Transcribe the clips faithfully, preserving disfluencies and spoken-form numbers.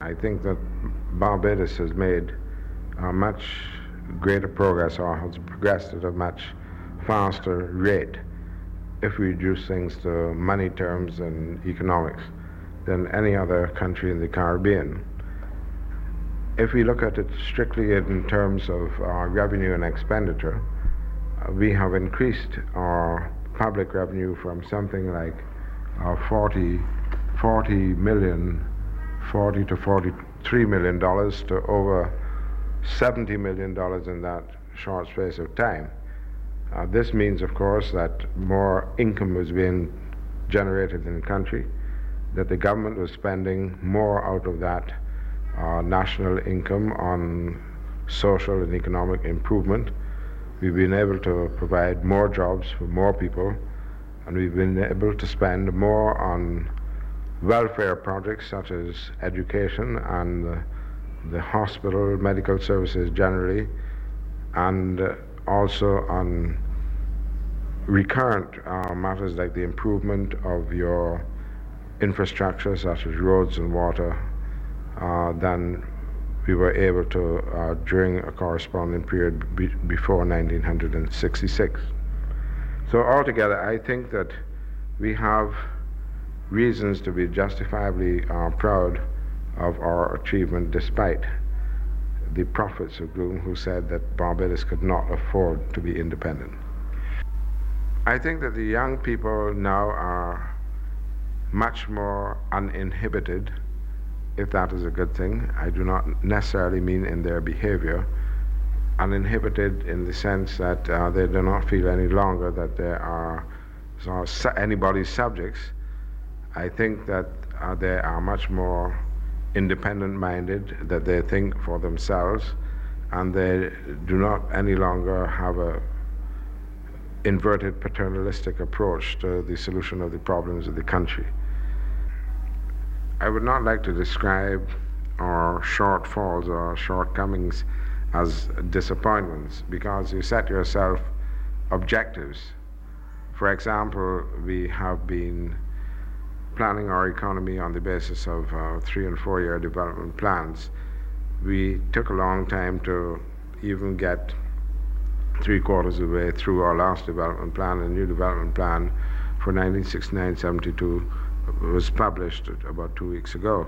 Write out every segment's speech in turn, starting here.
I think that Barbados has made uh, much greater progress, or has progressed at a much faster rate if we reduce things to money terms and economics than any other country in the Caribbean. If we look at it strictly in terms of uh, revenue and expenditure, uh, we have increased our public revenue from something like uh, forty, forty million, forty to forty-three million dollars to over seventy million dollars in that short space of time. Uh, this means, of course, that more income was being generated in the country, that the government was spending more out of that uh, national income on social and economic improvement. We've been able to provide more jobs for more people, and we've been able to spend more on welfare projects such as education and uh, the hospital, medical services generally, and uh, also on recurrent uh, matters like the improvement of your infrastructure such as roads and water uh, than we were able to uh, during a corresponding period be before nineteen sixty-six. So altogether, I think that we have reasons to be justifiably uh, proud of our achievement, despite the prophets of gloom who said that Barbados could not afford to be independent. I think that the young people now are much more uninhibited, if that is a good thing. I do not necessarily mean in their behavior. Uninhibited in the sense that uh, they do not feel any longer that they are so su anybody's subjects. I think that uh, they are much more independent-minded, that they think for themselves, and they do not any longer have a inverted paternalistic approach to the solution of the problems of the country. I would not like to describe our shortfalls or shortcomings as disappointments, because you set yourself objectives. For example, we have been planning our economy on the basis of uh, three and four year development plans. We took a long time to even get three quarters of the way through our last development plan. A new development plan for nineteen sixty-nine seventy-two was published about two weeks ago.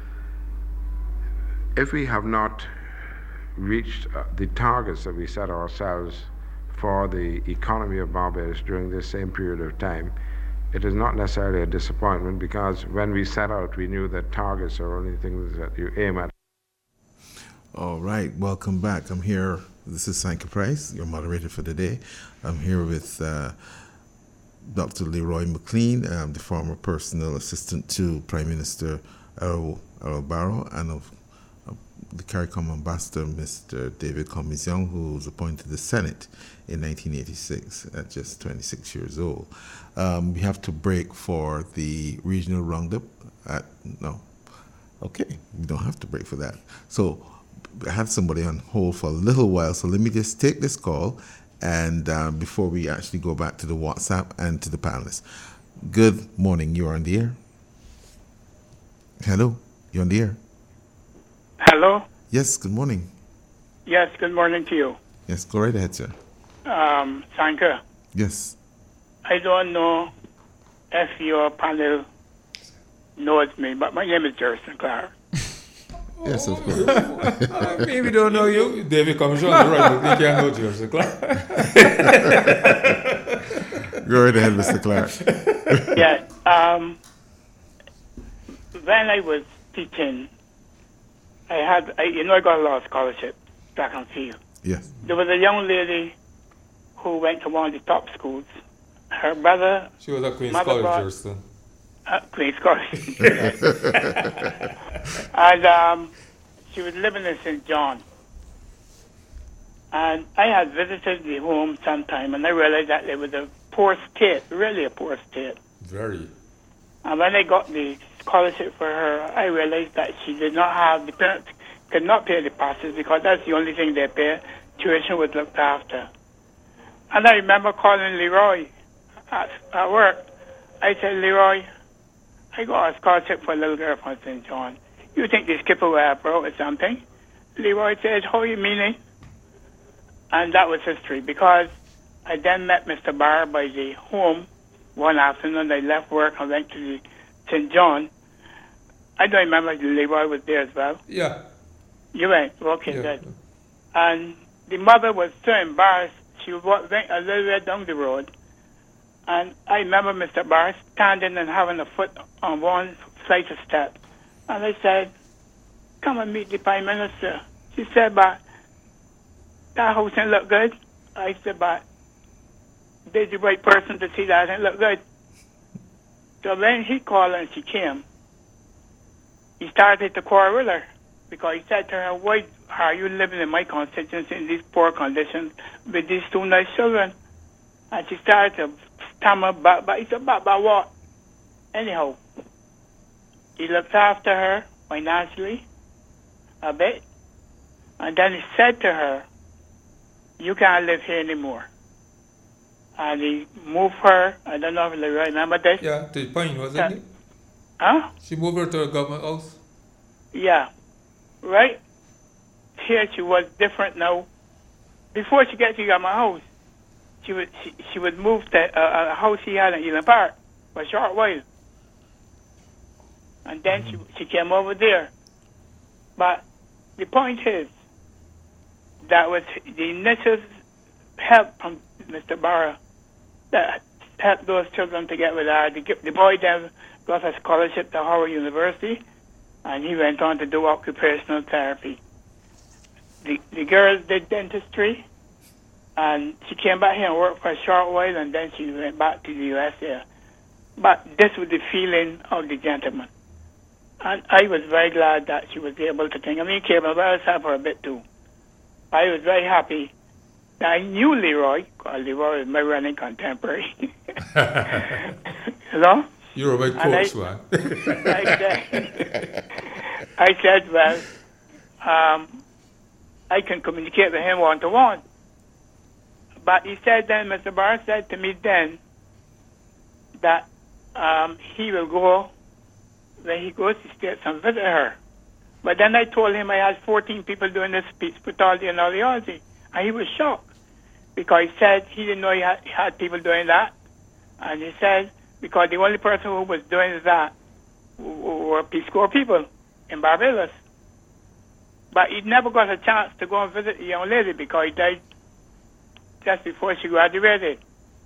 If we have not reached uh, the targets that we set ourselves for the economy of Barbados during this same period of time, it is not necessarily a disappointment, because when we set out, we knew that targets are only things that you aim at. All right, welcome back. I'm here. This is Sanka Price, your moderator for the day. I'm here with uh, Doctor Leroy McLean, um, the former personal assistant to Prime Minister Errol, Errol Barrow, and of, of the CARICOM ambassador, Mister David Comisiong, who was appointed to the Senate in nineteen eighty-six at just twenty-six years old. Um, we have to break for the regional roundup. At, no, okay, we don't have to break for that. So I have somebody on hold for a little while, so let me just take this call, and uh, before we actually go back to the WhatsApp and to the panelists. Good morning, you're on the air. Hello, you're on the air. Hello? Yes, good morning. Yes, good morning to you. Yes, go right ahead, sir. Um, Sanka, Yes. I don't know if your panel knows me, but my name is Jerson Clark. Yes, of course. uh, maybe don't know you. David Comisiong, right? But we can't know Jerson Clark. Go right ahead, Mister Clark. Yes. Um, when I was teaching, I had, I, you know, I got a lot of scholarships track and field. Yes. There was a young lady who went to one of the top schools. Her brother. She was at Queen's College, Jerson. Uh, Queen's College. And um, she was living in Saint John. And I had visited the home sometime, and I realized that it was a poor state, really a poor state. Very. And when I got the scholarship for her, I realized that she did not have, the parents could not pay the passes, because that's the only thing they pay. Tuition was looked after. And I remember calling Leroy at, at work. I said, Leroy, I got a scholarship for a little girl from Saint John. you think the skipper will have brought or something? Leroy said, how you meaning? And that was history, because I then met Mister Barr by the home one afternoon. I left work and went to the Saint John. I don't remember if Leroy was there as well. Yeah. You went? Okay, Yeah. good. And the mother was so embarrassed. She went a little bit down the road. And I remember Mister Barr standing and having a foot on one flight of steps. And I said, come and meet the Prime Minister. She said, but that house didn't look good. I said, but they're the right person to see that it didn't look good. So when he called and she came, he started to quarrel with her, because he said to her, why are you living in my constituency in these poor conditions with these two nice children? And she started to stammer, but, but he said, but, but what? Anyhow, he looked after her financially a bit, and then he said to her, you can't live here anymore. And he moved her, I don't know if you remember this. Yeah, to the point, wasn't Uh, it? Huh? She moved her to a government house. Yeah, right? Here she was different now. Before she got to my house, she would she, she would move to a, a house she had in Eland Park for a short while, and then mm-hmm. she she came over there. But the point is, that was the initial help from Mister Barra that helped those children to get with her. The, the boy then got a scholarship to Howard University, and he went on to do occupational therapy. The the girl did dentistry, and she came back here and worked for a short while, and then she went back to the U S A. But this was the feeling of the gentleman. And I was very glad that she was able to think. I mean, came about herself for a bit too. I was very happy that I knew Leroy, because Leroy was my running contemporary. You know? You were my coach, man. I said, I said, well, um, I can communicate with him one-to-one. But he said then, Mister Barr said to me then, that um, he will go, when he goes to States and visit her. But then I told him I had fourteen people doing this speech, pathology and audiology. And he was shocked, because he said he didn't know he had, he had people doing that. And he said, because the only person who was doing that were Peace Corps people in Barbados. But he never got a chance to go and visit the young lady, because he died just before she graduated.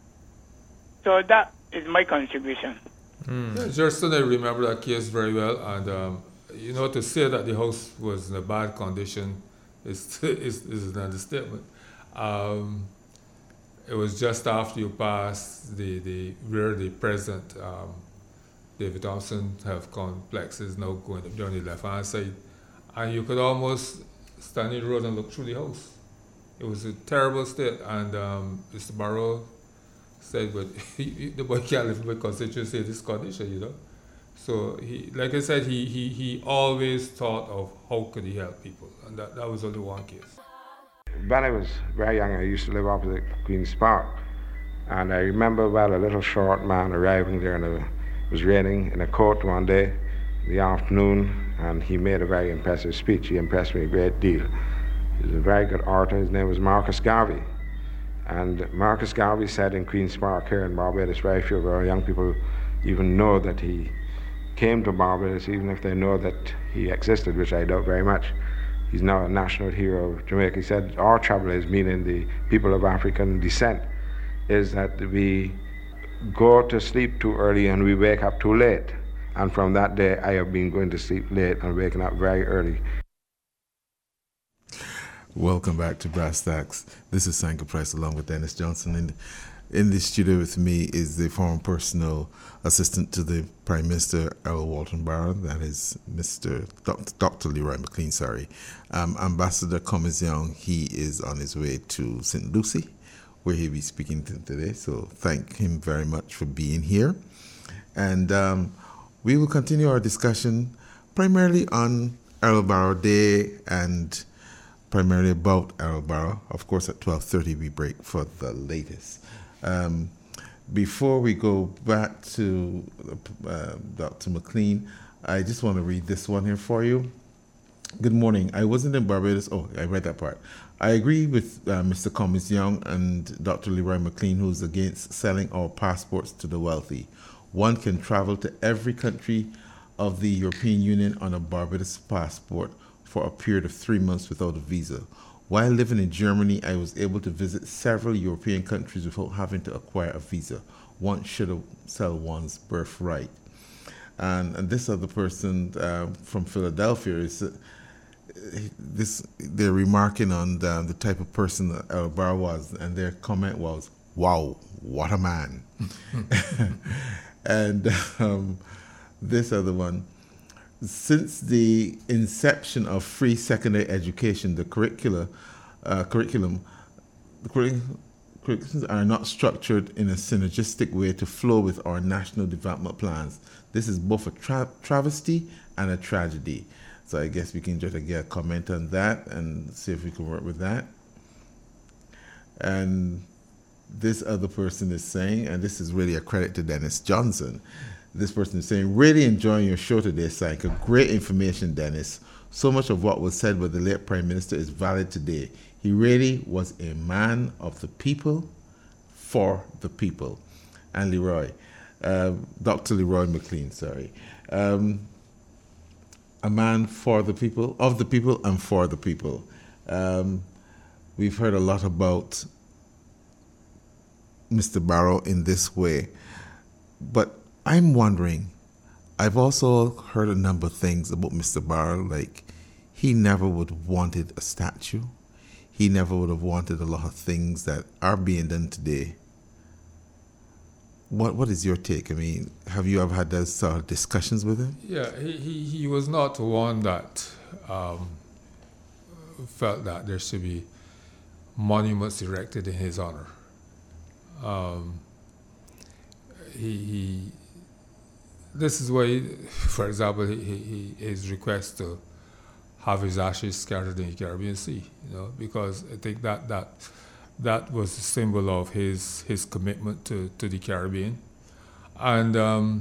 So that is my contribution. Mm. Yeah, Justin, I remember that case very well, and um, you know, to say that the house was in a bad condition is is, is an understatement. Um, it was just after you passed the, the where the present um, David Thompson Health Complex is now going up down the left hand side, and you could almost stand in the road and look through the house. It was a terrible state, and um, Mister Barrow said, but the boy can't live in my constituency in this condition, you know. So, he, like I said, he, he, he always thought of how could he help people, and that, that was only one case. When I was very young, I used to live opposite Queen's Park, and I remember well a little short man arriving there, and it was raining, in a coat one day in the afternoon, and he made a very impressive speech. He impressed me a great deal. He was a very good orator. His name was Marcus Garvey. And Marcus Garvey said in Queen's Park here in Barbados, very few of our young people even know that he came to Barbados, even if they know that he existed, which I doubt very much. He's now a national hero of Jamaica. He said, our trouble is, meaning the people of African descent, is that we go to sleep too early and we wake up too late. And from that day, I have been going to sleep late and waking up very early. Welcome back to Brass Tacks. This is Sanka Price along with Dennis Johnson. And in the studio with me is the former personal assistant to the Prime Minister, Earl Walton Barrow. That is Mister Doctor Doctor Leroy McLean, sorry. Um, Ambassador Cummins Young, he is on his way to Saint Lucie, where he'll be speaking to today. So thank him very much for being here. And um, we will continue our discussion primarily on Earl Barrow Day and primarily about Earl Barrow. Of course, at twelve thirty we break for the latest. Um, before we go back to uh, Doctor McLean, I just want to read this one here for you. Good morning. I wasn't in Barbados. Oh, I read that part. I agree with uh, Mister Cummins Young and Doctor Leroy McLean, who's against selling our passports to the wealthy. One can travel to every country of the European Union on a Barbados passport for a period of three months without a visa. While living in Germany, I was able to visit several European countries without having to acquire a visa. One should sell one's birthright. And, and this other person uh, from Philadelphia is uh, this. They're remarking on the, the type of person that El Bar was, and their comment was, "Wow, what a man!" And um, this other one. Since the inception of free secondary education, the curricula, uh, curriculum, the curriculum curriculums are not structured in a synergistic way to flow with our national development plans. This is both a tra- travesty and a tragedy. So I guess we can just get a comment on that and see if we can work with that. And this other person is saying, and this is really a credit to Dennis Johnson, this person is saying, really enjoying your show today, Sanka. Great information, Dennis. So much of what was said by the late Prime Minister is valid today. He really was a man of the people, for the people. And Leroy, uh, Doctor Leroy McLean, sorry. Um, a man for the people, of the people, and for the people. Um, we've heard a lot about Mister Barrow in this way, but I'm wondering, I've also heard a number of things about Mister Barrow, like he never would have wanted a statue. He never would have wanted a lot of things that are being done today. What What is your take? I mean, have you ever had those sort of discussions with him? Yeah, he, he, he was not one that um, felt that there should be monuments erected in his honor. Um, he, he This is why, for example, he, he, his request to have his ashes scattered in the Caribbean Sea, you know, because I think that that that was a symbol of his his commitment to, to the Caribbean. And um,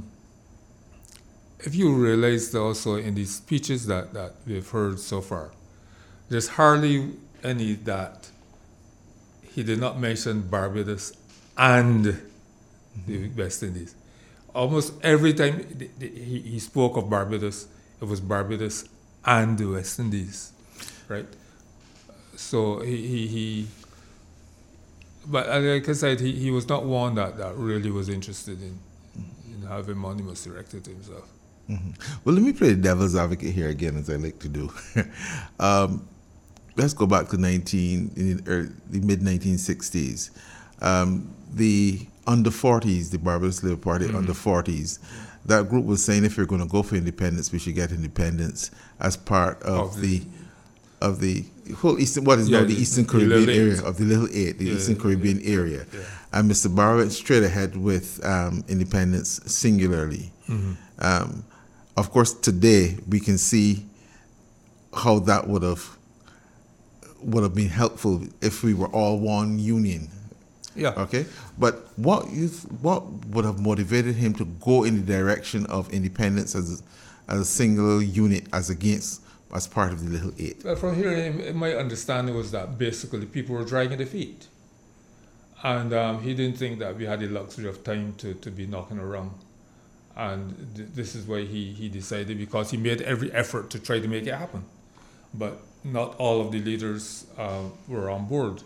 if you realize also in the speeches that, that we've heard so far, there's hardly any that he did not mention Barbados and mm-hmm. the West Indies. Almost every time he, he spoke of Barbados, it was Barbados and the West Indies, right? So he, he, he but like I said, he, he was not one that, that really was interested in, in having monuments erected to himself. Mm-hmm. Well, let me play the devil's advocate here again, as I like to do. um, let's go back to nineteen in the, early, the mid nineteen sixties. Um, the under forties, the Barbados Labour Party mm-hmm. under forties, that group was saying if you're going to go for independence, we should get independence as part of, of the, the of the whole Eastern, what is yeah, now the, the Eastern the Caribbean area, of the Little Eight, the yeah, Eastern Caribbean yeah, area. Yeah. And Mister Barrow went straight ahead with um, independence singularly. Mm-hmm. Um, of course, today we can see how that would have would have been helpful if we were all one union. Yeah. Okay. But what you what would have motivated him to go in the direction of independence as a, as a single unit, as against as part of the Little Eight? Well, from here, my understanding was that basically people were dragging their feet, and um, he didn't think that we had the luxury of time to, to be knocking around, and th- this is why he, he decided, because he made every effort to try to make it happen, but not all of the leaders uh, were on board.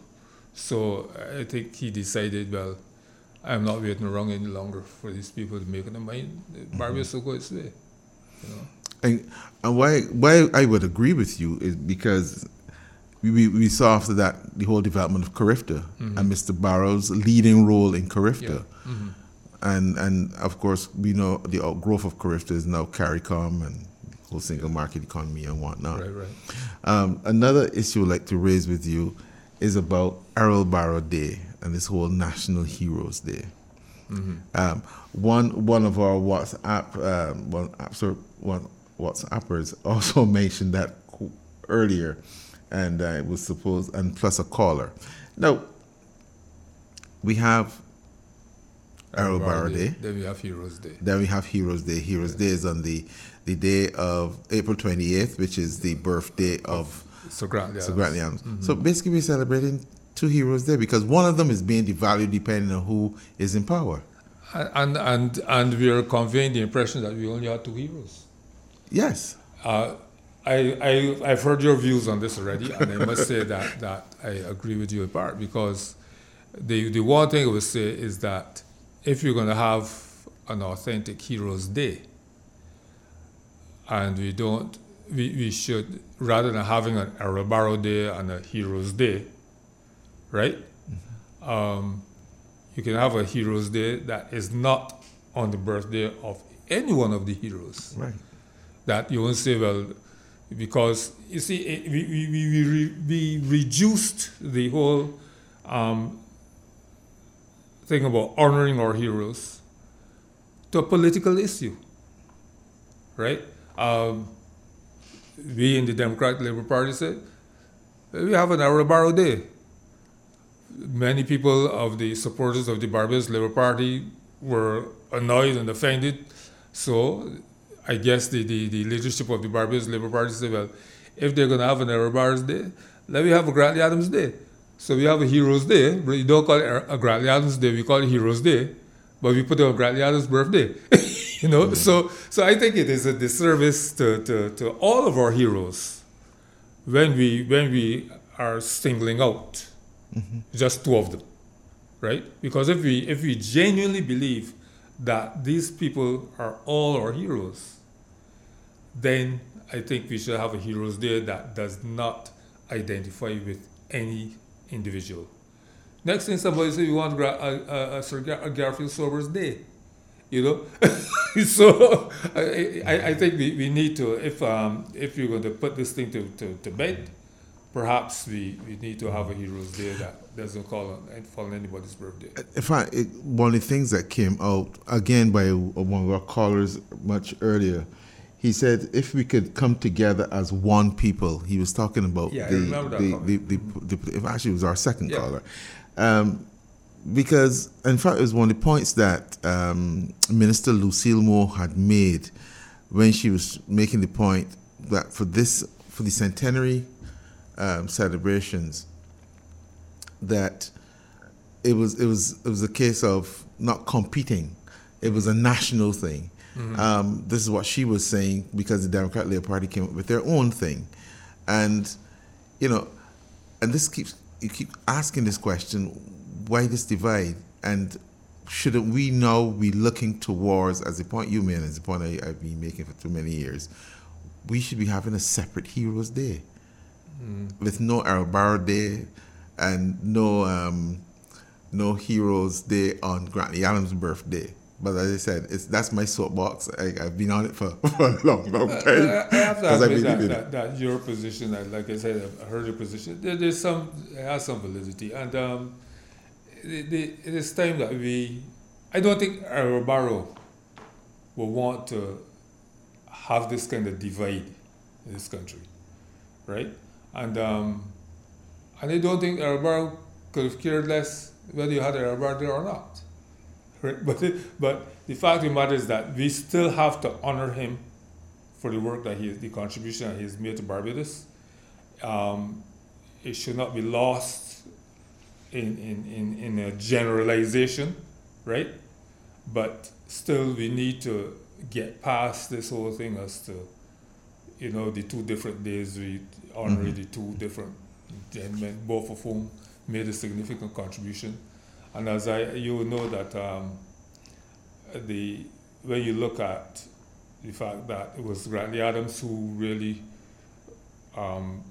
So I think he decided, well, I'm not waiting around any longer for these people to make up their mind. Barbados will go its way. You know? And, and why why I would agree with you is because we, we, we saw after that the whole development of CARIFTA mm-hmm. and Mister Barrow's leading role in CARIFTA. Yeah. Mm-hmm. And, and of course, we know the outgrowth of CARIFTA is now CARICOM and whole single market economy and whatnot. Right, right. Um, another issue I'd like to raise with you is about Errol Barrow Day and this whole National Heroes Day. Mm-hmm. Um, one one of our WhatsApp um, one, one WhatsAppers also mentioned that earlier, and uh, it was supposed, and plus a caller. Now we have Arrow Barrow Day. Then we have Heroes Day. Then we have Heroes Day. Heroes Day is on the, the day of April twenty-eighth, which is the birthday of Sir Grantley Adams. Sir Grantley Adams. Mm-hmm. So basically we're celebrating two heroes there because one of them is being devalued depending on who is in power. And and and we are conveying the impression that we only have two heroes. Yes. Uh, I, I, I've heard your views on this already, and I must say that, that I agree with you in part, because the, the one thing I would say is that if you're going to have an authentic Heroes Day, and we don't, we, we should, rather than having an Arrow Barrow Day and a Heroes Day, right? Mm-hmm. Um, you can have a Heroes Day that is not on the birthday of any one of the heroes. Right. That you won't say, well, because you see, we we we, we, we reduced the whole um, thing about honoring our heroes to a political issue, right? Um, we in the Democratic Labour Party said we have an Arrow Barrow Day. Many people of the supporters of the Barbados Labour Party were annoyed and offended, so I guess the, the, the leadership of the Barbados Labour Party said, well, if they're going to have an Arrow Barrow Day, let me have a Grantley Adams Day. So we have a Heroes Day, but you don't call it a Grantley Adams Day, we call it Heroes Day, but we put it on Grantley Adams' birthday. you know, mm-hmm. so so I think it is a disservice to, to, to all of our heroes when we when we are singling out mm-hmm. just two of them, right? Because if we if we genuinely believe that these people are all our heroes, then I think we should have a Heroes Day that does not identify with any individual. Next thing somebody say, we want a, a, a Sir Gar- a Garfield Sobers Day, you know? so I, I, I think we, we need to, if um, if you're going to put this thing to, to, to bed, perhaps we, we need to have a Heroes Day that doesn't call on, fall on anybody's birthday. In fact, it, one of the things that came out, again, by one of our callers much earlier, he said if we could come together as one people, he was talking about yeah, the, I remember the, that the, the, the, the, actually it was our second yeah. caller. Um, because, in fact, it was one of the points that um, Minister Lucille Moore had made when she was making the point that for this, for the centenary Um, celebrations, that it was it was it was a case of not competing. It was a national thing. Mm-hmm. Um, this is what she was saying because the Democratic Labour Party came up with their own thing, and you know, and this keeps you keep asking this question: why this divide? And shouldn't we now be looking towards, as the point you made, as the point I, I've been making for too many years, we should be having a separate Heroes Day. Mm. With no Arrow Barrow Day and no um, no Heroes Day on Grantley Adams' birthday. But as I said, it's that's my soapbox. I, I've been on it for, for a long, long time. I, I have to admit that, that, that your position, like I said, I've heard your position. There, there's some, it has some validity, and um, the, the, it is time that we. I don't think Arrow Barrow will want to have this kind of divide in this country, right? And um, and I don't think Arrow Barrow could have cared less whether you had Arrow Barrow there or not. Right? But it, but the fact of the matter is that we still have to honor him for the work that he, the contribution that he has made to Barbados. Um, it should not be lost in, in, in, in a generalization, right? But still, we need to get past this whole thing as to, you know, the two different days we honor mm-hmm. the two different gentlemen, both of whom made a significant contribution. And as I, you know that um, the when you look at the fact that it was Grantley Adams who really um,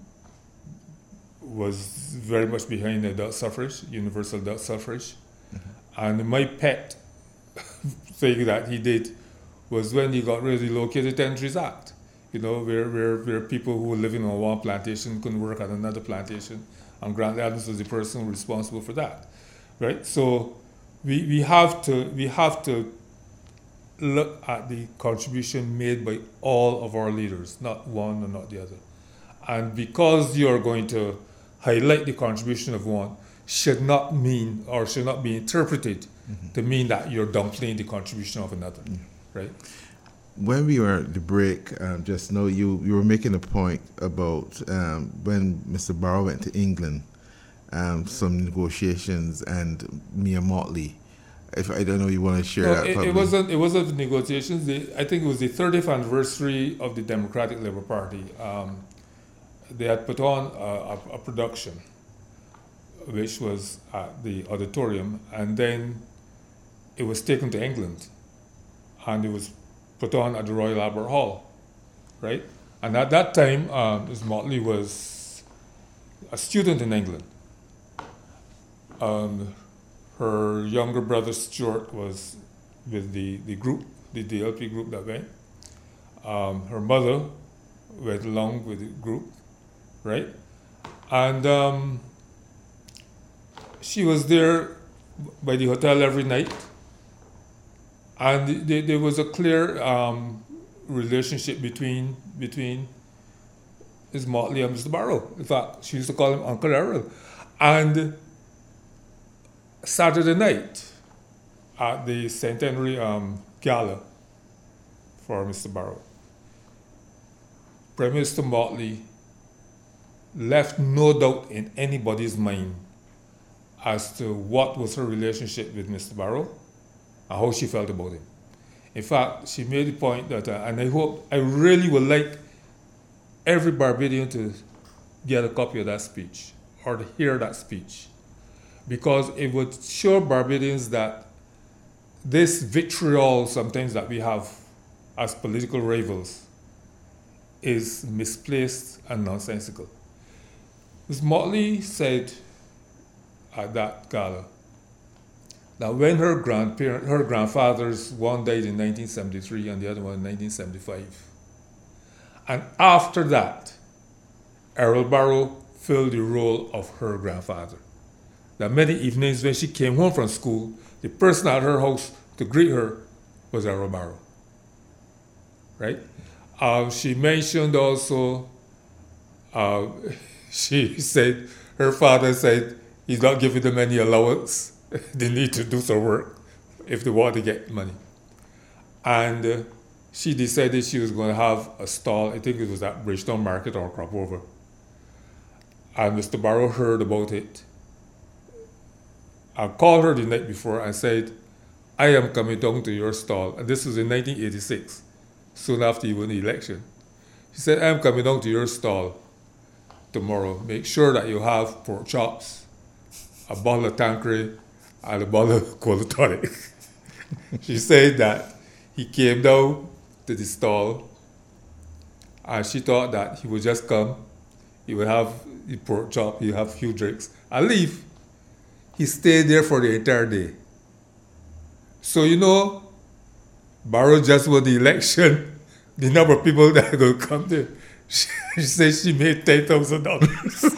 was very much behind the adult suffrage, universal adult suffrage, mm-hmm. and my pet thing that he did was when he got rid of the Located Tenantries Act. You know, where, where, where people who were living on one plantation couldn't work on another plantation, and Grantley Adams was the person responsible for that, right? So we we have to we have to look at the contribution made by all of our leaders, not one or not the other. And because you are going to highlight the contribution of one, should not mean or should not be interpreted mm-hmm. to mean that you're downplaying the contribution of another, mm-hmm. right? When we were at the break, um, just now, you, you were making a point about um, when Mister Barrow went to England, um, some negotiations, and Mia Mottley. If I don't know, you want to share no, that? It, it wasn't. It wasn't negotiations. They, I think it was the thirtieth anniversary of the Democratic Labour Party. Um, they had put on a, a, a production, which was at the auditorium, and then it was taken to England, and it was put on at the Royal Albert Hall, right? And at that time, um, Miz Mottley was a student in England. Um, her younger brother Stuart was with the, the group, the D L P group that went. Um, her mother went along with the group, right? And um, she was there by the hotel every night. And th- there was a clear um, relationship between between Miz Mottley and Mister Barrow. In fact, she used to call him Uncle Errol. And Saturday night at the centenary um, gala for Mister Barrow, Prime Minister Mottley left no doubt in anybody's mind as to what was her relationship with Mister Barrow and how she felt about him. In fact, she made the point that, uh, and I hope, I really would like every Barbadian to get a copy of that speech or to hear that speech, because it would show Barbadians that this vitriol sometimes that we have as political rivals is misplaced and nonsensical. Miz Mottley said at that gala that when her grandparent, her grandfathers, one died in nineteen seventy-three and the other one in nineteen seventy-five, and after that, Errol Barrow filled the role of her grandfather. That many evenings when she came home from school, the person at her house to greet her was Errol Barrow, right? Uh, she mentioned also, uh, she said, her father said he's not giving them any allowance. They need to do some work if they want to get money. And uh, she decided she was going to have a stall, I think it was at Bridgetown Market or Cropover. And Mister Barrow heard about it. I called her the night before and said, I am coming down to your stall. And this was in nineteen eighty-six, soon after you won the election. She said, I am coming down to your stall tomorrow. Make sure that you have pork chops, a bottle of Tanqueray, and a bottle of cola tonic. She said that he came down to the stall and she thought that he would just come, he would have the pork chop, he'd have a few drinks, and leave. He stayed there for the entire day. So, you know, Barrow just won the election, the number of people that are going to come there. She, she said she made ten thousand dollars.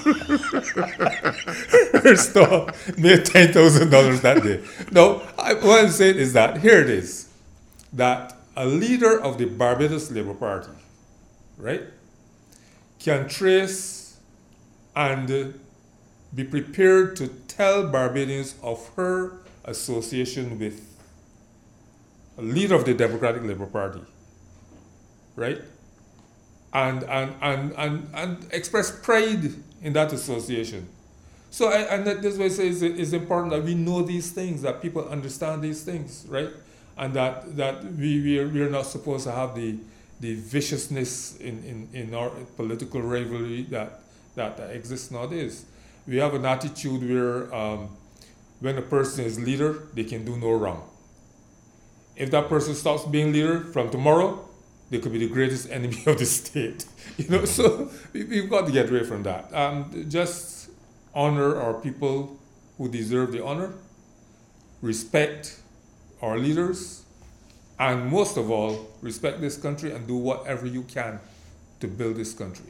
Her store made ten thousand dollars that day. Now, I, what I'm saying is that, here it is, that a leader of the Barbados Labour Party, right, can trace and uh, be prepared to tell Barbadians of her association with a leader of the Democratic Labour Party, right? And and, and, and and express pride in that association. So, I, and that, this way I say it's, it's important that we know these things, that people understand these things, right? And that, that we, we, are, we are not supposed to have the, the viciousness in, in, in our political rivalry that, that, that exists nowadays. We have an attitude where um, when a person is leader, they can do no wrong. If that person stops being leader from tomorrow, they could be the greatest enemy of the state. You know, so we, we've got to get away from that. Um, just honor our people who deserve the honor, respect our leaders, and most of all, respect this country and do whatever you can to build this country.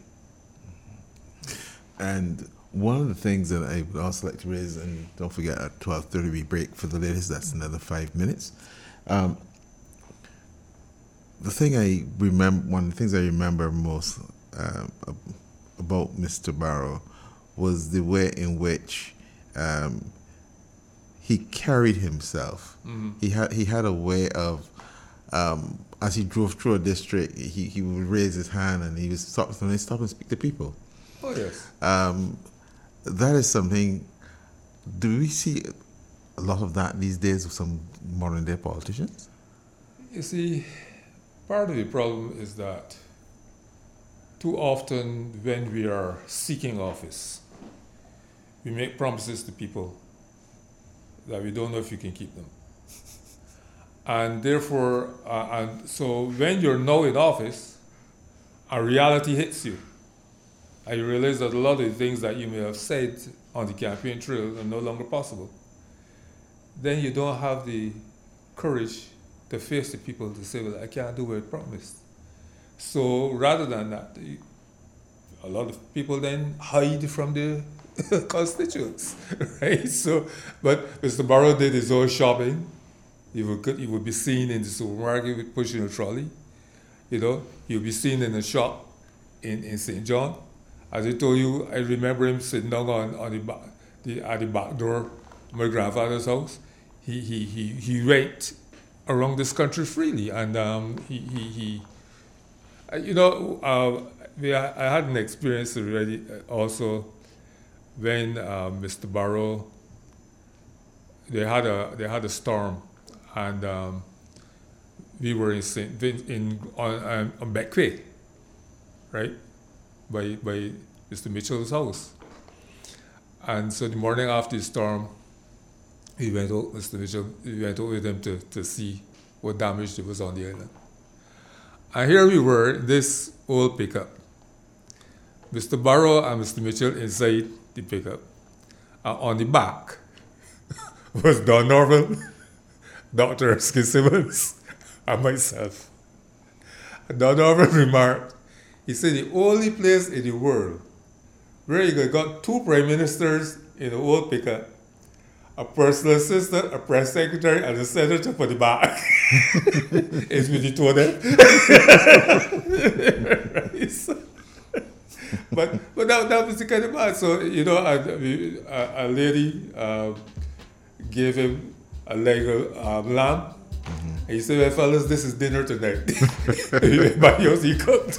And one of the things that I would also like to raise, and don't forget at twelve thirty we break for the ladies, that's another five minutes. Um, the thing I remember, one of the things I remember most um, about Mister Barrow was the way in which um, he carried himself. Mm-hmm. He had he had a way of, um, as he drove through a district, he, he would raise his hand and he would stop, and stop and speak to people. Oh, yes. Um, that is something. Do we see a lot of that these days with some modern day politicians? You see, part of the problem is that too often when we are seeking office, we make promises to people that we don't know if you can keep them. And therefore, uh, and so when you're now in office, a reality hits you. And you realize that a lot of the things that you may have said on the campaign trail are no longer possible. Then you don't have the courage to face the people to say, well, I can't do what I promised. So rather than that, a lot of people then hide from their constituents, right? So, but Mister Barrow did his own shopping. He would, he would be seen in the supermarket with pushing a trolley. You know, he would be seen in a shop in, in Saint John. As I told you, I remember him sitting down on, on the, back, the at the back door of my grandfather's house. He he he he went around this country freely, and um, he he he. Uh, you know, uh, we I had an experience already also when uh, Mister Barrow. They had a they had a storm, and um, we were in Saint Vin, in on um, on Beckway, right, by by Mister Mitchell's house. And so the morning after the storm, we went out, Mister Mitchell, we went out with him to, to see what damage there was on the island. And here we were, this old pickup. Mister Barrow and Mister Mitchell inside the pickup. And on the back was Don Norville, Doctor Erskine Simmons, and myself. And Don Norville remarked, he said, the only place in the world where you got two prime ministers in a old pickup, a personal assistant, a press secretary, and a senator for the back. It's with the two of them. Right, so, but but that, that was the kind of man. So, you know, a, a, a lady uh, gave him a leg of um, lamb. Mm-hmm. And he said, well, fellas, this is dinner tonight. Everybody else, he cooked.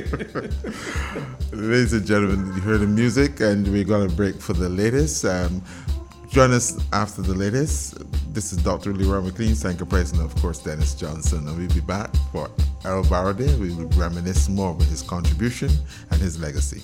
Ladies and gentlemen, you heard the music, and we're going to break for the latest. Um, join us after the latest. This is Doctor Leroy McLean, Sanker Price, and of course, Dennis Johnson. And we'll be back for Errol Barrow Day. We will reminisce more about his contribution and his legacy.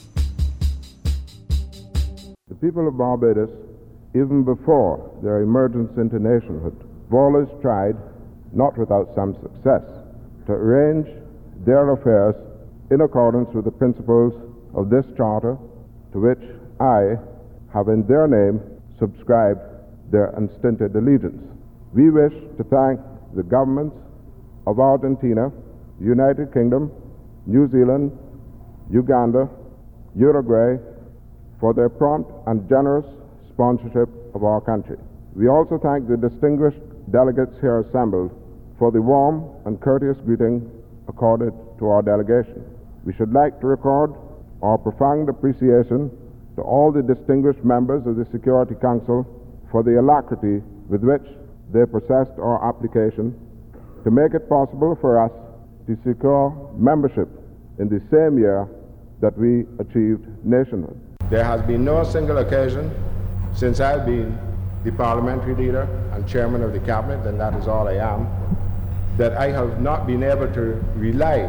The people of Barbados, even before their emergence into nationhood, have always tried, not without some success, to arrange their affairs in accordance with the principles of this charter, to which I have in their name subscribed their unstinted allegiance. We wish to thank the governments of Argentina, the United Kingdom, New Zealand, Uganda, Uruguay for their prompt and generous sponsorship of our country. We also thank the distinguished delegates here assembled for the warm and courteous greeting accorded to our delegation. We should like to record our profound appreciation to all the distinguished members of the Security Council for the alacrity with which they processed our application to make it possible for us to secure membership in the same year that we achieved nationhood. There has been no single occasion since I've been the parliamentary leader and chairman of the cabinet, and that is all I am, that I have not been able to rely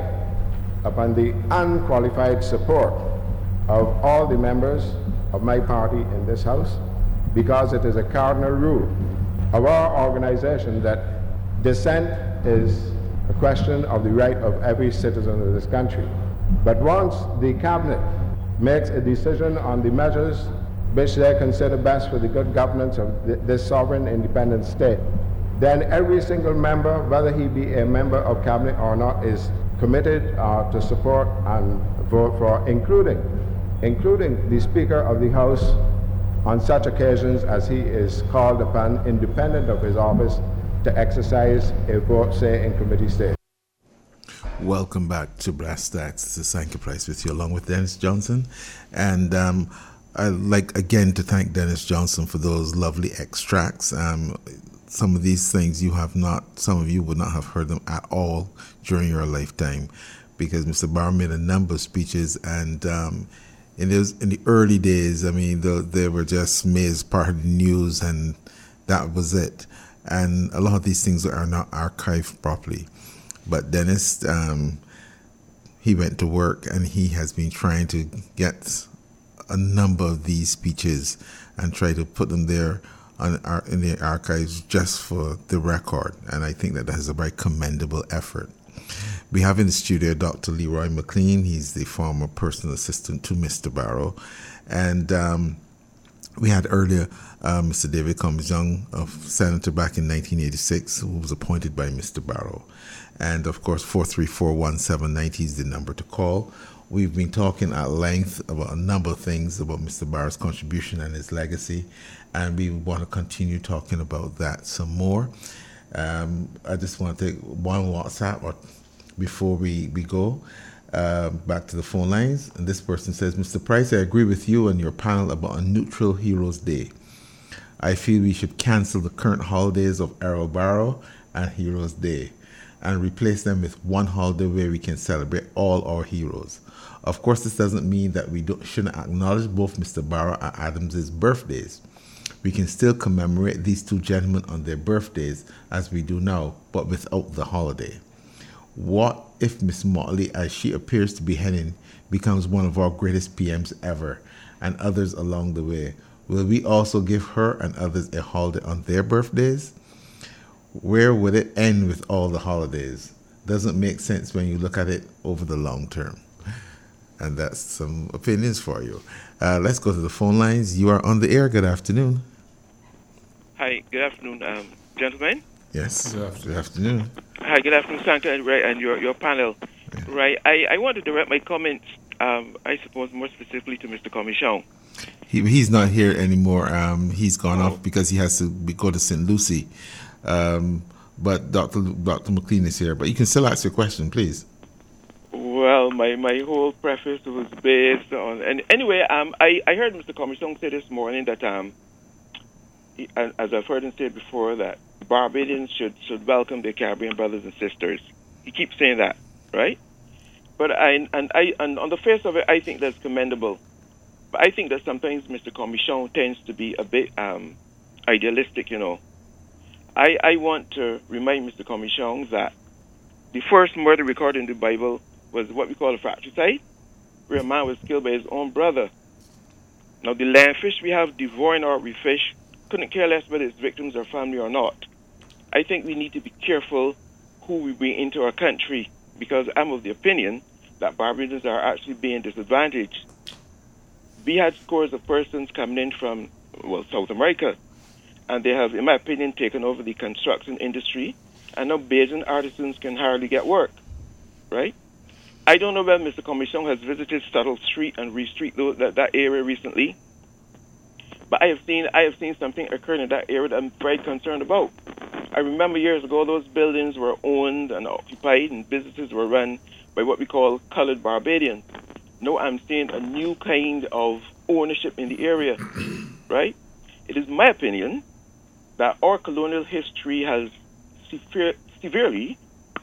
upon the unqualified support of all the members of my party in this House, because it is a cardinal rule of our organization that dissent is a question of the right of every citizen of this country. But once the cabinet makes a decision on the measures which they consider best for the good governance of th- this sovereign independent state, then every single member, whether he be a member of cabinet or not, is committed uh, to support and vote for, including, including the Speaker of the House on such occasions as he is called upon, independent of his office, to exercise a vote, say, in committee state. Welcome back to Brass Tacks. This is Sanker Price with you, along with Dennis Johnson. And um, I'd like again to thank Dennis Johnson for those lovely extracts. Um, some of these things you have not, some of you would not have heard them at all during your lifetime, because Mister Barrow made a number of speeches, and um, in those in the early days, I mean, the, they were just made as part of the news, and that was it. And a lot of these things are not archived properly. But Dennis, um, he went to work, and he has been trying to get a number of these speeches and try to put them there on our, in the archives just for the record. And I think that that is a very commendable effort. We have in the studio Doctor Leroy McLean. He's the former personal assistant to Mister Barrow. And um, we had earlier uh, Mister David Combs Young, a senator back in nineteen eighty-six, who was appointed by Mister Barrow. And of course, four three four, one seven nine zero is the number to call. We've been talking at length about a number of things about Mister Barrow's contribution and his legacy, and we want to continue talking about that some more. Um, I just want to take one WhatsApp or before we, we go uh, back to the phone lines. And this person says, Mister Price, I agree with you and your panel about a neutral Heroes Day. I feel we should cancel the current holidays of Errol Barrow and Heroes Day and replace them with one holiday where we can celebrate all our heroes. Of course, this doesn't mean that we don't, shouldn't acknowledge both Mister Barrow and Adams's birthdays. We can still commemorate these two gentlemen on their birthdays as we do now, but without the holiday. What if Miss Motley, as she appears to be heading, becomes one of our greatest P Ms ever, and others along the way? Will we also give her and others a holiday on their birthdays? Where would it end with all the holidays? Doesn't make sense when you look at it over the long term. And that's some opinions for you. Uh, let's go to the phone lines. You are on the air. Good afternoon. Hi, good afternoon, um, gentlemen. Yes, Good afternoon. good afternoon. Hi, good afternoon, Santa, and, right, and your, your panel. Yeah. Right, I, I want to direct my comments, um, I suppose, more specifically to Mister Comichon. He, he's not here anymore. Um, he's gone Oh. off because he has to be, go to Saint Lucie. Um, but Doctor Doctor McLean is here. But you can still ask your question, please. Well, my, my whole preface was based on... And anyway, um, I, I heard Mister Comichon say this morning that, um, he, as I've heard him say before, that Barbadians should, should welcome their Caribbean brothers and sisters. He keeps saying that, right? But I and I and on the face of it, I think that's commendable. But I think that sometimes Mister Comichon tends to be a bit um, idealistic, you know. I, I want to remind Mister Comichon that the first murder recorded in the Bible was what we call a fratricide, where a man was killed by his own brother. Now, the lionfish we have devouring our reef fish couldn't care less whether its victims are family or not. I think we need to be careful who we bring into our country, because I'm of the opinion that Barbadians are actually being disadvantaged. We had scores of persons coming in from, well, South America, and they have, in my opinion, taken over the construction industry, and now Bajan artisans can hardly get work, right? I don't know whether Mister Comichon has visited Stuttle Street and Reef Street, though, that, that area recently, but I have seen I have seen something occur in that area that I'm very concerned about. I remember years ago those buildings were owned and occupied and businesses were run by what we call colored Barbadians. Now I'm seeing a new kind of ownership in the area, right? It is my opinion that our colonial history has sever- severely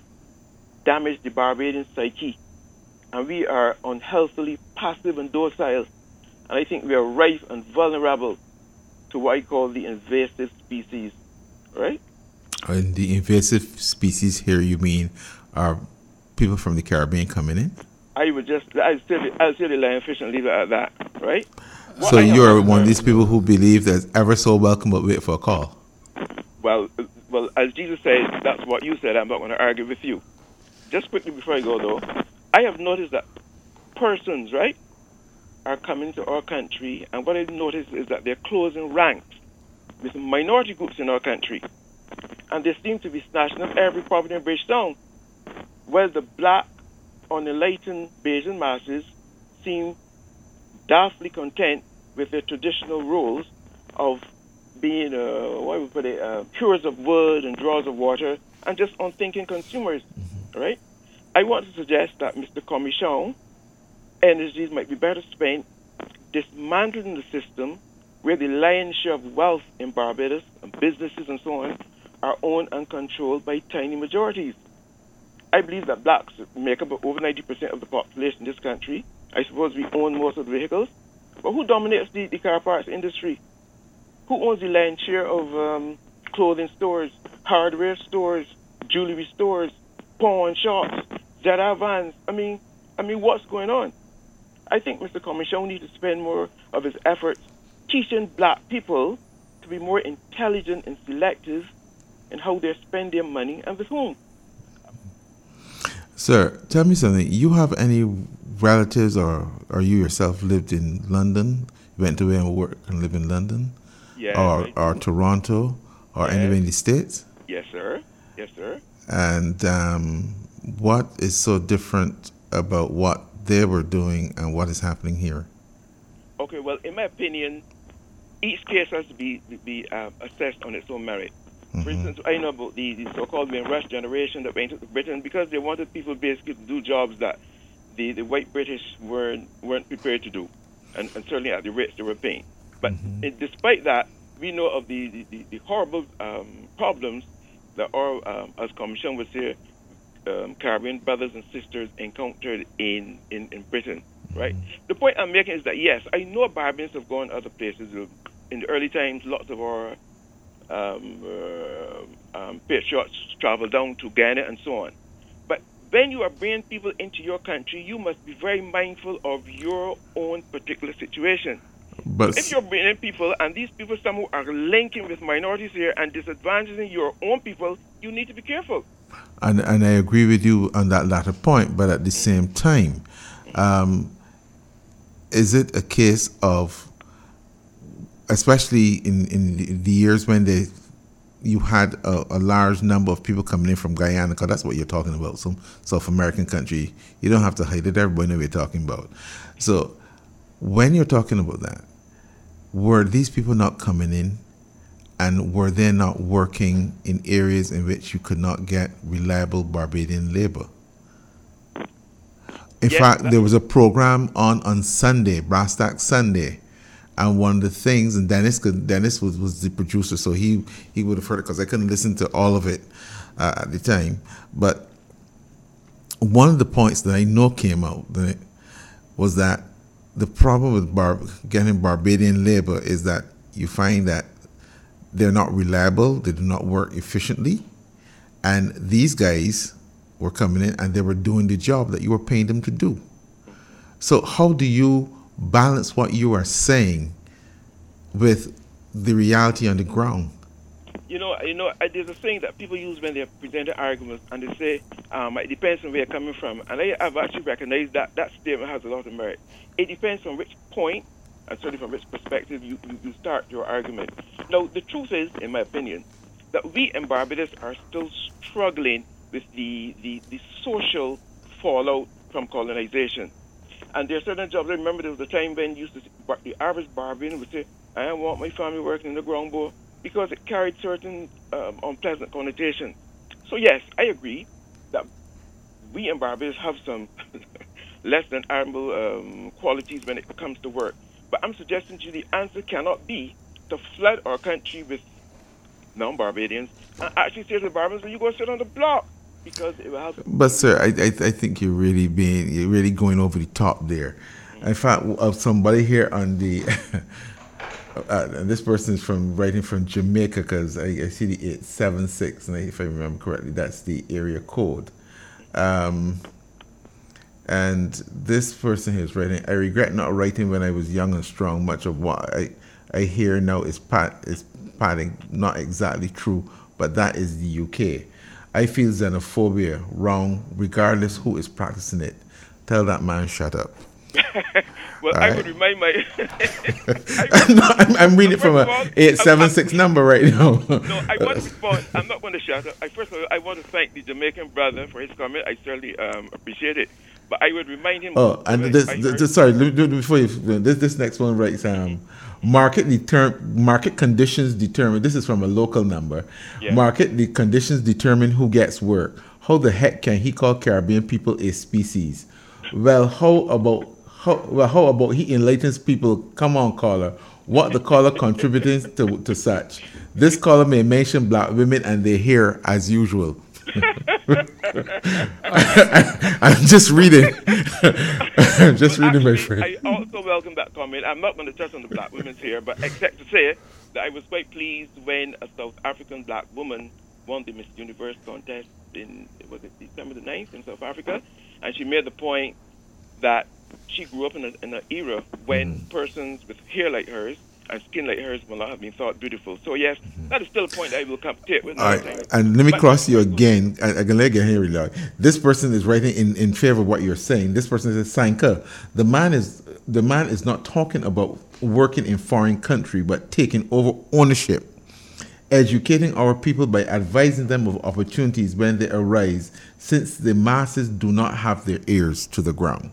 damaged the Barbadian psyche, and we are unhealthily passive and docile, and I think we are rife and vulnerable to what I call the invasive species, right? And the invasive species here, you mean, are people from the Caribbean coming in? I would just, I'd say the, I'd say the lionfish and leave it at that, right? What So I have you're observed- one of these people who believe that ever so welcome but wait for a call. Well, uh, well, as Jesus said, that's what you said. I'm not going to argue with you. Just quickly before I go, though, I have noticed that persons, right, are coming to our country, and what I've noticed is that they're closing ranks with minority groups in our country, and they seem to be snatching up every property in Bridgetown, while the black, unenlightened Bajan masses seem daftly content with their traditional roles of being, uh, what would we put it, uh, curers of wood and drawers of water, and just unthinking consumers, mm-hmm. right? I want to suggest that Mister Comichon energies might be better spent dismantling the system where the lion's share of wealth in Barbados and businesses and so on are owned and controlled by tiny majorities. I believe that blacks make up over ninety percent of the population in this country. I suppose we own most of the vehicles. But who dominates the, the car parts industry? Who owns the lion's share of um, clothing stores, hardware stores, jewelry stores, pawn shops, Zara vans? I mean, I mean, what's going on? I think Mister Commission needs to spend more of his efforts teaching black people to be more intelligent and selective in how they spend their money and with whom. Sir, tell me something. You have any relatives or, or you yourself lived in London, went away and worked and live in London? Yes. Or, or Toronto or Yes. anywhere in the States? Yes, sir. Yes, sir. And um, what is so different about what they were doing and what is happening here? Okay, well, in my opinion, each case has to be be uh, assessed on its own merit. Mm-hmm. For instance, I know about the, the so-called Wayne Rush generation that went to Britain because they wanted people basically to do jobs that the, the white British weren't weren't prepared to do, and, and certainly at the rates they were paying. But Mm-hmm. it, despite that, we know of the, the, the, the horrible um, problems that our, um, as Commission would say, um, Caribbean brothers and sisters encountered in, in, in Britain, right? The point I'm making is that, yes, I know Barbadians have gone other places. In the early times, lots of our um, uh, um, patriots traveled down to Ghana and so on. But when you are bringing people into your country, you must be very mindful of your own particular situation. But If you're bringing people and these people somehow are linking with minorities here and disadvantaging your own people, you need to be careful. And, and I agree with you on that latter point, but at the same time, um, is it a case of, especially in, in the years when they, you had a, a large number of people coming in from Guyana, because that's what you're talking about, some South American country. You don't have to hide it, everybody knows what you're talking about. So when you're talking about that, were these people not coming in and were they not working in areas in which you could not get reliable Barbadian labor? In Yes, fact, that- there was a program on on Sunday, Brass Tack Sunday, and one of the things, and Dennis could, Dennis was, was the producer, so he, he would have heard it because I couldn't listen to all of it uh, at the time. But one of the points that I know came out right, was that the problem with bar, getting Barbadian labor is that you find that they're not reliable, they do not work efficiently, and these guys were coming in and they were doing the job that you were paying them to do. So how do you balance what you are saying with the reality on the ground? You know, you know, uh, there's a saying that people use when they present arguments, and they say um, it depends on where you're coming from. And I have actually recognized that that statement has a lot of merit. It depends on which point, and certainly from which perspective you, you, you start your argument. Now, the truth is, in my opinion, that we in Barbados are still struggling with the, the, the social fallout from colonization. And there are certain jobs. I remember there was a time when used to, the average Barbadian would say, I don't want my family working in the ground board, because it carried certain um, unpleasant connotations. So yes, I agree that we in Barbados have some less than admirable um, qualities when it comes to work. But I'm suggesting to you the answer cannot be to flood our country with non-Barbadians and actually say to the Barbadians, well, you go sit on the block, because it will help. But sir, I, I I think you're really being you're really going over the top there. In fact, of somebody here on the uh, and this person is from writing from Jamaica, because I, I see the eight seven six, and if I remember correctly, that's the area code. Um, and this person here is writing, I regret not writing when I was young and strong. Much of what I I hear now is part is parting not exactly true, but that is the U K. I feel xenophobia wrong, regardless who is practicing it. Tell that man shut up. Well, All I right. would remind my. no, I'm, I'm reading from First of all, a eight seven six number right now. No, I want to respond. I'm not going to shout out. I, first of all, I want to thank the Jamaican brother for his comment. I certainly um, appreciate it. But I would remind him. Oh, and I- this, I this, heard- this sorry, do- do- before you, this this next one writes um, market determine market conditions determine. This is from a local number. Yeah. Market the conditions determine who gets work. How the heck can he call Caribbean people a species? Well, how about how, well, how about he enlightens people? Come on, caller. What the caller contributing to, to such? This caller may mention black women and they're here as usual. I'm just reading. I'm just reading, Actually, my friend. I also welcome that comment. I'm not going to touch on the black women's here, but except to say that I was quite pleased when a South African black woman won the Miss Universe contest in, was it December the ninth in South Africa? And she made the point that she grew up in, a, in an era when mm. persons with hair like hers and skin like hers will not have been thought beautiful. So yes, mm-hmm. that is still a point that I will come to with. All right, time. And let me but, cross you again. I, I can let you hear it. This person is writing in, in favor of what you're saying. This person is Sanka. The man is the man is not talking about working in foreign country, but taking over ownership, educating our people by advising them of opportunities when they arise, since the masses do not have their ears to the ground.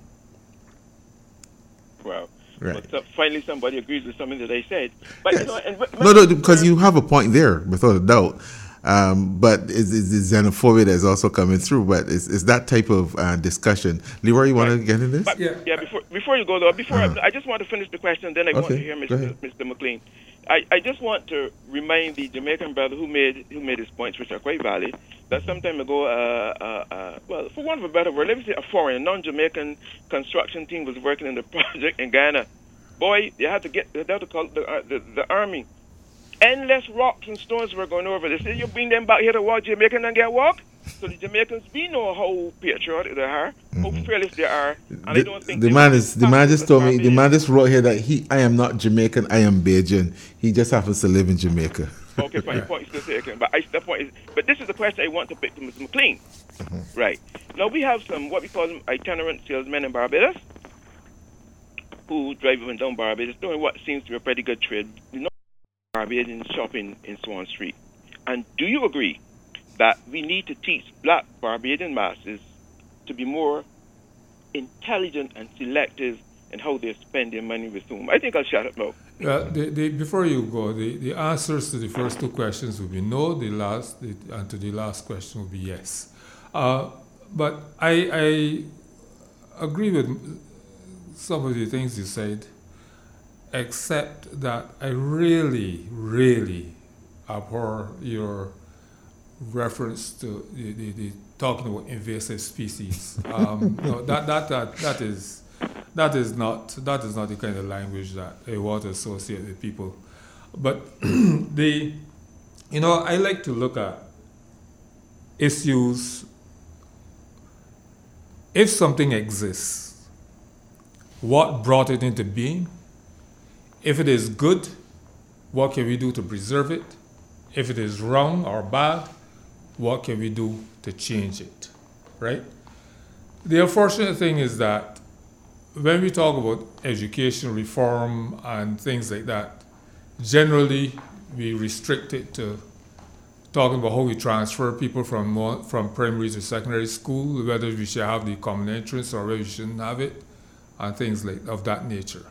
Wow. Right. But so finally, somebody agrees with something that I said. But, yes. you know, and, but, no, no, because you have a point there, without a doubt. Um, but it's, it's the xenophobia that is also coming through. But it's, it's that type of uh, discussion. Leroy, you want right. to get into this? But, yeah. Yeah. Before before you go though, before uh-huh. I, I just want to finish the question. Then I okay. want to hear Mister Mister McLean. I, I just want to remind the Jamaican brother who made who made his points, which are quite valid, that some time ago, uh, uh, uh, well, for want of a better word, let me say a foreign, a non-Jamaican construction team was working in the project in Ghana. Boy, you had to get, they had to call the, uh, the, the army. Endless rocks and stones were going over. They said, you bring them back here to walk Jamaican and get walk? So the Jamaicans, we know how patriotic they are, mm-hmm. how fearless they are, and the, I don't think the man is the man just told me the man just wrote here that he I am not Jamaican, I am Bajan. He just happens to live in Jamaica. Okay, fine. Your point is still taken, but I, the point is, but this is the question I want to pick to Mister McLean. Mm-hmm. Right now, we have some what we call them itinerant salesmen in Barbados who drive up and down Barbados doing what seems to be a pretty good trade. You know, Barbadians shopping in Swan Street. And do you agree that we need to teach black Barbadian masses to be more intelligent and selective in how they spend their money with whom? I think I'll shut up now. Yeah, the, the, before you go, the, the answers to the first two questions will be no, the last, the, and to the last question will be yes. Uh, but I, I agree with some of the things you said, except that I really, really abhor your reference to the, the, the talking about invasive species. Um, no, that, that that that is that is not that is not the kind of language that I want to associate with people. But the you know I like to look at issues. If something exists, what brought it into being? If it is good, what can we do to preserve it? If it is wrong or bad, what can we do to change it, right? The unfortunate thing is that when we talk about education reform and things like that, generally we restrict it to talking about how we transfer people from more, from primary to secondary school, whether we should have the common entrance or whether we shouldn't have it, and things like of that nature.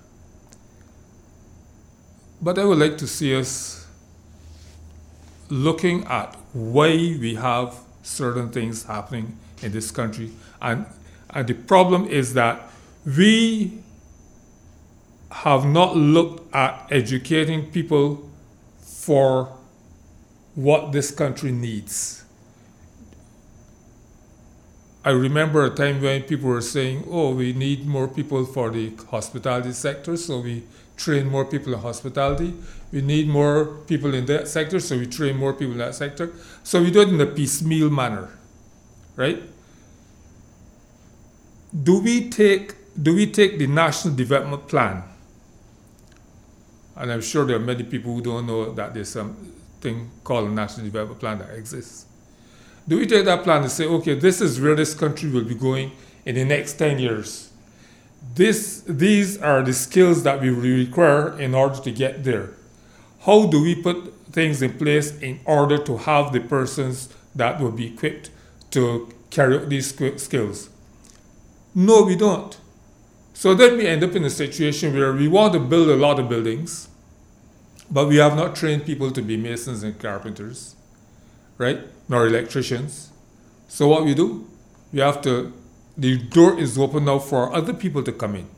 But I would like to see us looking at why we have certain things happening in this country. And, and the problem is that we have not looked at educating people for what this country needs. I remember a time when people were saying, oh, we need more people for the hospitality sector, so we train more people in hospitality. We need more people in that sector, so we train more people in that sector. So we do it in a piecemeal manner, right? Do we take, do we take the National Development Plan? And I'm sure there are many people who don't know that there's something called a National Development Plan that exists. Do we take that plan and say, okay, this is where this country will be going in the next ten years? This, these are the skills that we require in order to get there. How do we put things in place in order to have the persons that will be equipped to carry out these skills? No, we don't. So then we end up in a situation where we want to build a lot of buildings, but we have not trained people to be masons and carpenters, right? Nor electricians. So what we do, we have to, the door is open now for other people to come in.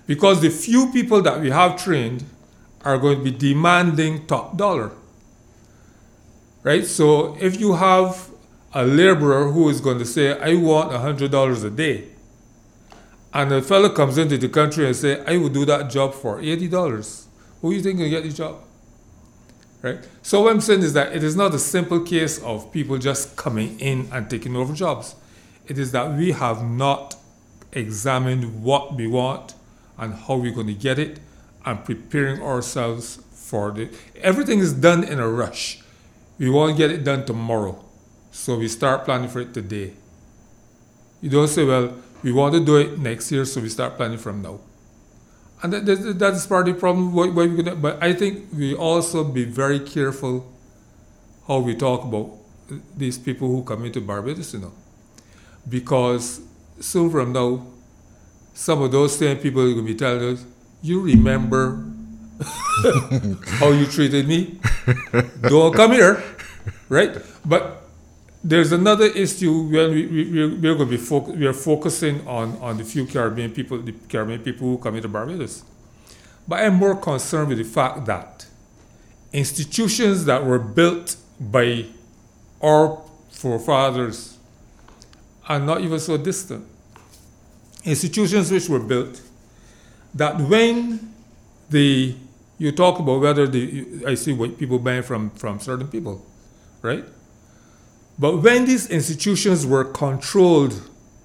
Because the few people that we have trained are going to be demanding top dollar. Right? So if you have a laborer who is going to say, I want one hundred dollars a day, and a fellow comes into the country and say, I will do that job for eighty dollars, who do you think will get the job? Right? So what I'm saying is that it is not a simple case of people just coming in and taking over jobs. It is that we have not examined what we want and how we're going to get it and preparing ourselves for the... Everything is done in a rush. We want to get it done tomorrow. So we start planning for it today. You don't say, well, we want to do it next year, so we start planning from now. And that, that, that's part of the problem. Why, why we gonna, but I think we also be very careful how we talk about these people who come into Barbados, you know. Because soon from now, some of those same people are going to be telling us, you remember how you treated me? Don't come here, right? But there's another issue when we, we, we're going to be foc- we are focusing on, on the few Caribbean people, the Caribbean people who come into Barbados. But I'm more concerned with the fact that institutions that were built by our forefathers are not even so distant. Institutions which were built that when the, you talk about whether the, I see white people buying from, from certain people, right? But when these institutions were controlled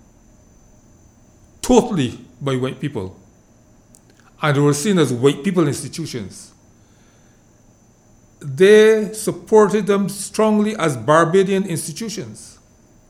totally by white people, and they were seen as white people institutions, they supported them strongly as Barbadian institutions.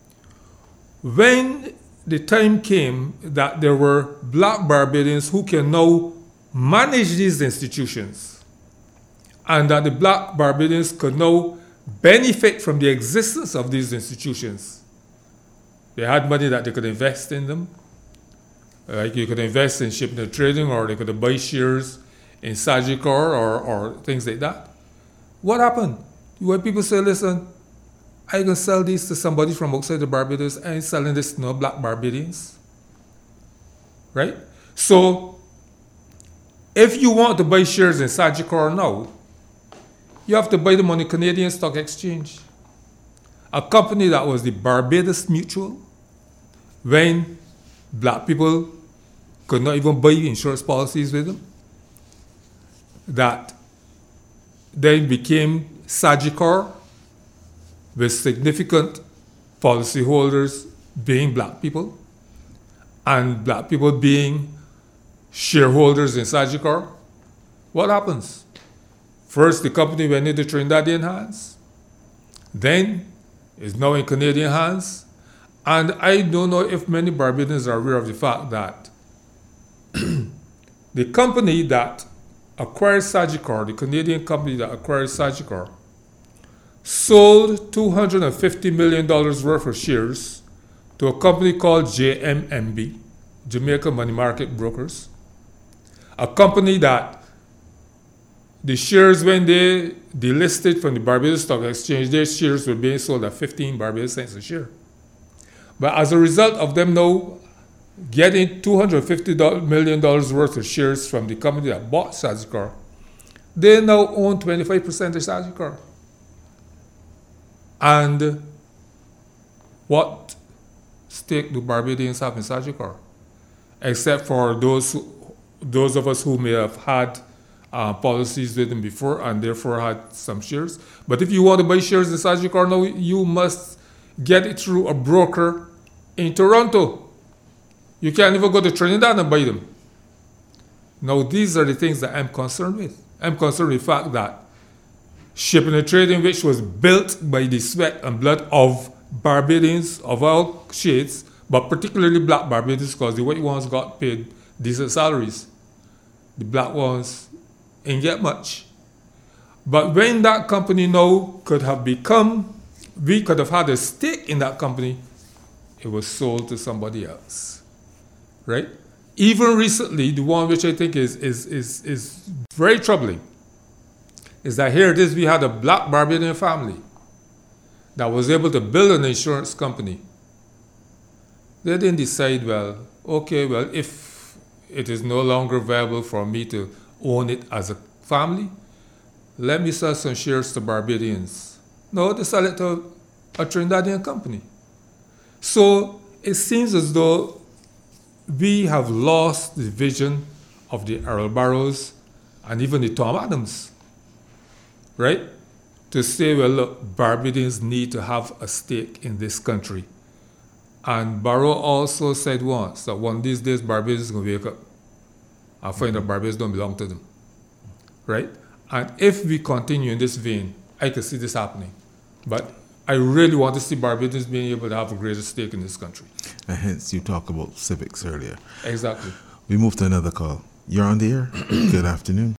When the time came that there were black Barbadians who can now manage these institutions, and that the black Barbadians could now benefit from the existence of these institutions. They had money that they could invest in them. Like you could invest in shipping and trading, or they could buy shares in Sagicor or, or things like that. What happened? When people say, listen, I can sell these to somebody from outside the Barbados, I ain't selling this to no black Barbadians. Right? So, if you want to buy shares in Sagicor now, you have to buy them on the Canadian Stock Exchange. A company that was the Barbados Mutual, when black people could not even buy insurance policies with them, that then became Sagicor, with significant policyholders being black people, and black people being shareholders in Sagicor. What happens? First, the company went into Trinidadian hands. Then, it's now in Canadian hands. And I don't know if many Barbadians are aware of the fact that the company that acquired Sagicor, the Canadian company that acquired Sagicor, sold two hundred fifty million dollars worth of shares to a company called J M M B, Jamaica Money Market Brokers, a company that the shares, when they delisted from the Barbados Stock Exchange, their shares were being sold at fifteen Barbados cents a share. But as a result of them now getting two hundred fifty million dollars worth of shares from the company that bought Sagicor, they now own twenty-five percent of Sagicor. And what stake do Barbadians have in Sagicor? Except for those, those of us who may have had Uh, policies with them before and therefore had some shares. But if you want to buy shares in Sagicor now, you must get it through a broker in Toronto. You can't even go to Trinidad and buy them. Now, these are the things that I'm concerned with. I'm concerned with the fact that shipping and trading, which was built by the sweat and blood of Barbadians of all shades, but particularly black Barbadians, because the white ones got paid decent salaries. The black ones ain't get much. But when that company now could have become, we could have had a stake in that company, it was sold to somebody else, right? Even recently, the one which I think is, is, is, is very troubling is that here it is, we had a black Barbadian family that was able to build an insurance company. They didn't decide, well, okay, well, if it is no longer viable for me to own it as a family. Let me sell some shares to Barbadians. No, they sell it to a Trinidadian company. So it seems as though we have lost the vision of the Errol Barrows and even the Tom Adams, right? To say, well, look, Barbadians need to have a stake in this country. And Barrow also said once that one of these days Barbadians is going to wake up and find that Barbados don't belong to them, right? And if we continue in this vein, I can see this happening. But I really want to see Barbadians being able to have a greater stake in this country. And hence you talked about civics earlier. Exactly. We move to another call. You're on the air. Good afternoon.